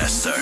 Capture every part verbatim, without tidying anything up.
Manchester.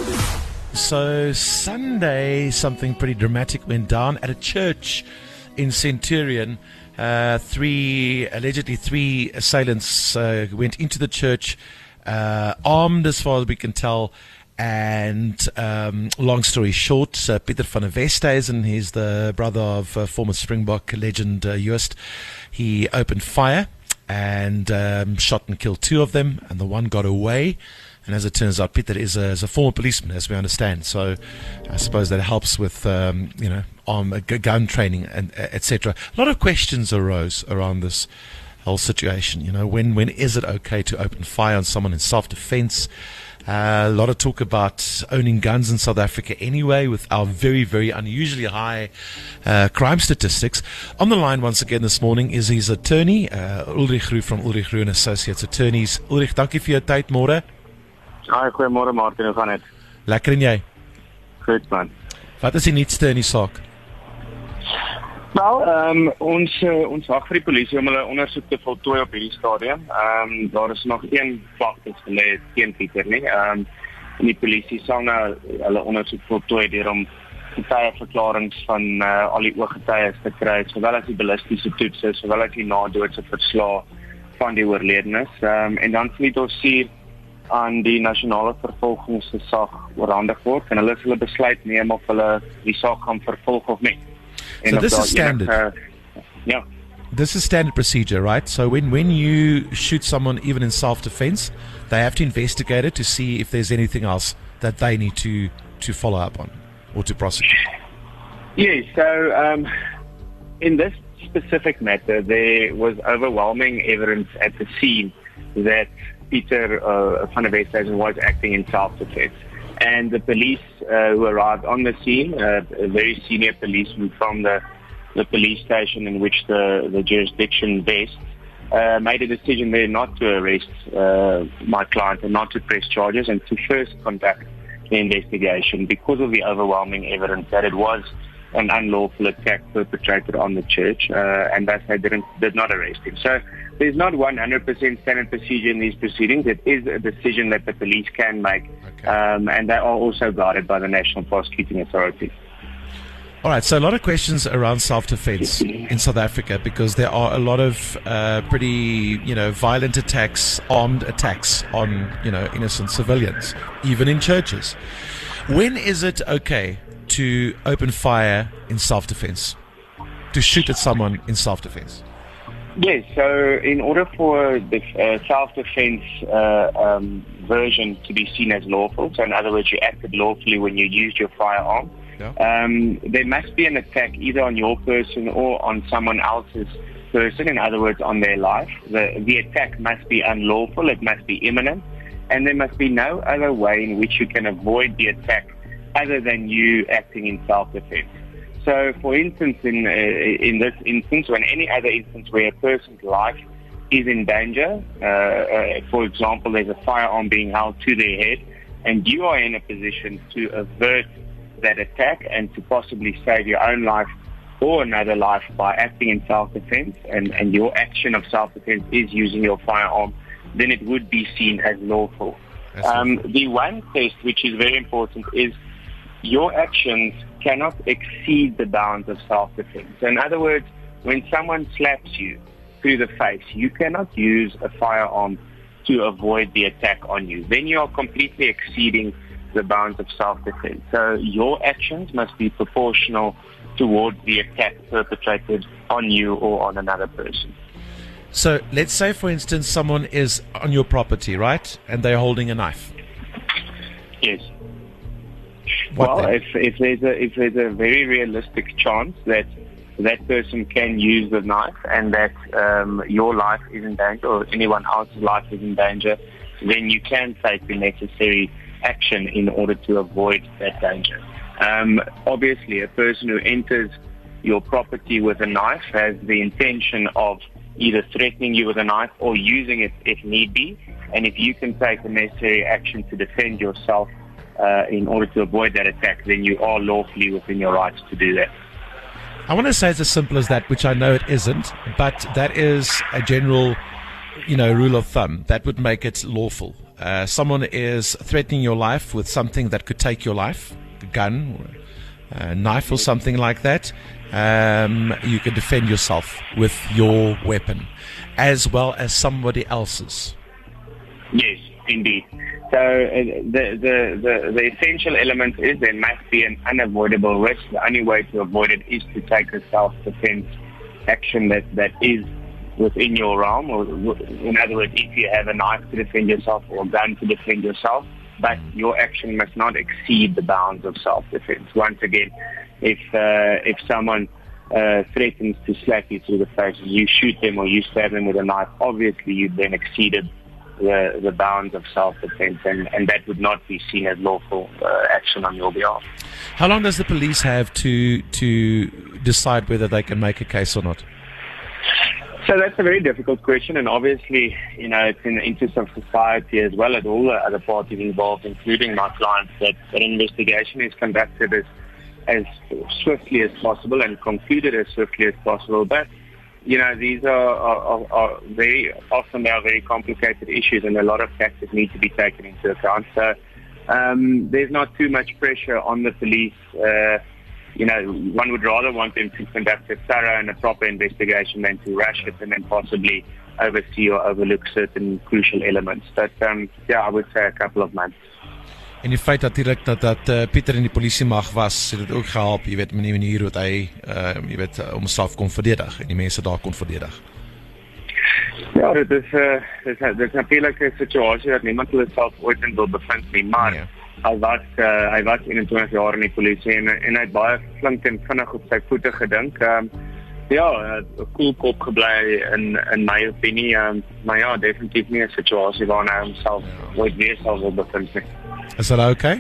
So Sunday, something pretty dramatic went down at a church in Centurion. Uh, three, allegedly three assailants uh, went into the church, uh, armed as far as we can tell. And um, long story short, uh, Pieter van der Westhuizen, he's the brother of uh, former Springbok legend uh, Joost. He opened fire and um, shot and killed two of them, and the one got away. And as it turns out, Pieter is a, is a former policeman, as we understand. So I suppose that helps with, um, you know, arm, uh, gun training, and uh, et cetera. A lot of questions arose around this whole situation. You know, when when is it okay to open fire on someone in self-defense? Uh, a lot of talk about owning guns in South Africa anyway, with our very, very unusually high uh, crime statistics. On the line once again this morning is his attorney, uh, Ulrich Roux from Ulrich Roux and Associates Attorneys. Ulrich, dankie vir jou tyd, môre. Hi, goeiemôre Martin, hoe gaan dit? Lekker en jy? Goed man. Wat is die nuutste in die saak? Nou, um, ons uh, ons wag vir die polisie om hulle ondersoek te voltooi op hierdie stadium. Ehm um, daar is nog een klagte gelê teen Pieter nie. Ehm um, en die polisie sal nou hulle ondersoek voltooi deur om getuieverklaringe van uh, al die ooggetuies te kry, sowel as die ballistiese toetse, sowel as die nadoodse verslae van die oorledenes. Ehm um, en dan sal dit ons hier aan die nasionale vervolgingsgesag oorhandig word en hulle sal 'n besluit neem of hulle die saak gaan vervolg of nie. So this is standard. Uh, yeah. This is standard procedure, right? So when, when you shoot someone, even in self-defense, they have to investigate it to see if there's anything else that they need to, to follow up on or to prosecute. Yes, so um, in this specific matter, there was overwhelming evidence at the scene that Pieter uh, van der Westhuizen was acting in self-defense. And the police uh, who arrived on the scene, uh, a very senior policeman from the, the police station in which the, the jurisdiction based, uh, made a decision there not to arrest uh, my client and not to press charges and to first conduct the investigation because of the overwhelming evidence that it was an unlawful attack perpetrated on the church, uh, and thus they didn't, did not arrest him. So there's not one hundred percent standard procedure in these proceedings. It is a decision that the police can make, okay. um, and they are also guided by the National Prosecuting Authority. All right, so a lot of questions around self-defense in South Africa because there are a lot of uh, pretty, you know, violent attacks, armed attacks on, you know, innocent civilians, even in churches. When is it okay to open fire in self-defense, to shoot at someone in self-defense? Yes, so in order for the uh, self-defense uh, um, version to be seen as lawful, so in other words, you acted lawfully when you used your firearm, yeah. um, there must be an attack either on your person or on someone else's person, in other words, on their life. The, the attack must be unlawful, it must be imminent, and there must be no other way in which you can avoid the attack other than you acting in self-defense. So, for instance, in uh, in this instance, or in any other instance where a person's life is in danger, uh, uh, for example, there's a firearm being held to their head, and you are in a position to avert that attack and to possibly save your own life or another life by acting in self-defense, and, and your action of self-defense is using your firearm, then it would be seen as lawful. Um, the one test which is very important is your actions cannot exceed the bounds of self-defense. So in other words, when someone slaps you through the face, you cannot use a firearm to avoid the attack on you. Then you are completely exceeding the bounds of self-defense. So your actions must be proportional towards the attack perpetrated on you or on another person. So let's say, for instance, someone is on your property, right, and they're holding a knife. Yes. What well, then? if if there's a if there's a very realistic chance that that person can use the knife and that um, your life is in danger or anyone else's life is in danger, then you can take the necessary action in order to avoid that danger. Um, obviously, a person who enters your property with a knife has the intention of either threatening you with a knife or using it if need be, and if you can take the necessary action to defend yourself Uh, in order to avoid that attack, then you are lawfully within your rights to do that. I want to say it's as simple as that, which I know it isn't, but that is a general, you know, rule of thumb. That would make it lawful. uh, someone is threatening your life with something that could take your life, a gun, or a knife or something like that, um, you can defend yourself with your weapon, as well as somebody else's. Yes, indeed. So uh, the, the, the, the essential element is there must be an unavoidable risk. The only way to avoid it is to take a self-defense action that, that is within your realm, or in other words, if you have a knife to defend yourself or a gun to defend yourself, but your action must not exceed the bounds of self-defense. Once again, if uh, if someone uh, threatens to slap you through the face, you shoot them or you stab them with a knife, obviously you've then exceeded the, the bounds of self-defense, and, and that would not be seen as lawful uh, action on your behalf. How long does the police have to to decide whether they can make a case or not? So that's a very difficult question, and obviously, you know, it's in the interest of society as well as all the other parties involved, including my clients, that an investigation is conducted as, as swiftly as possible and concluded as swiftly as possible. But you know, these are, are, are very often they are very complicated issues, and a lot of factors need to be taken into account. So um, there's not too much pressure on the police. Uh, you know, one would rather want them to conduct a thorough and a proper investigation than to rush it and then possibly oversee or overlook certain crucial elements. But um, yeah, I would say a couple of months. En die feit natuurlik dat dat uh, Pieter in die polisie mag was, het dit ook gehelp, jy weet, met die manier wat hy uh, jy weet, uh, homself kon verdedig en die mense daar kon verdedig. Ja, dit is uh, dit is, dit is natuurlik 'n situasie dat niemand hulle self ooit in wil bevind nie, maar nee. hy was uh, hy was eenentwintig jaar in die polisie en en hy het baie flink en vinnig op sy voete gedink. Um, ja, 'n cool kop gebly in in my opinie, um, maar ja, definitief nie 'n situasie waarna hy homself ooit weer sal wil bevind nie. Is dat okay?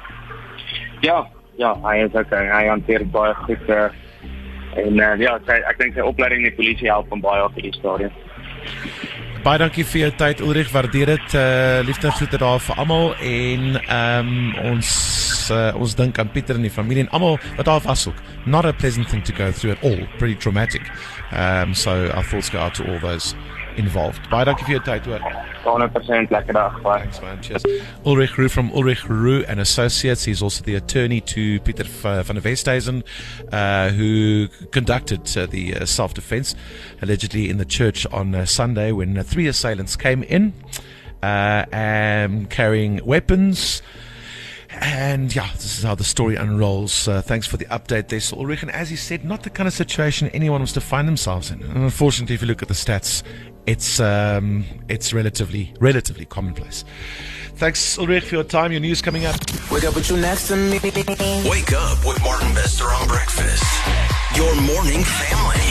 Ja, ja, hy is okay. Hy hanteer baie goed. Uh, en uh, ja, sy, ek dink sy opleiding in die polisie help hom baie op hierdie stadium. Baie dankie vir jou tyd, Ulrich, waardeer dit. Uh, liefde groete daar vir almal en um, ons uh, ons dink aan Pieter en die familie en almal wat daar was ook. Not a pleasant thing to go through at all. Pretty traumatic. Um, so our thoughts go out to all those involved. Baie dankie vir jou tyd, hoor. honderd percent lekker dag. Bye. Thanks, man. Cheers. Ulrich Roux from Ulrich Roux and Associates. He's also the attorney to Pieter van der Westhuizen, uh, who conducted uh, the uh, self-defense, allegedly in the church on uh, Sunday when uh, three assailants came in uh, and carrying weapons. And yeah, this is how the story unrolls. Uh, thanks for the update there, so Ulrich. And as he said, not the kind of situation anyone wants to find themselves in. And unfortunately, if you look at the stats, it's um, it's relatively relatively commonplace. Thanks, Ulrich, for your time. Your news coming up. Wake up with you next to me. Wake up with Martin Bester on breakfast. Your morning family.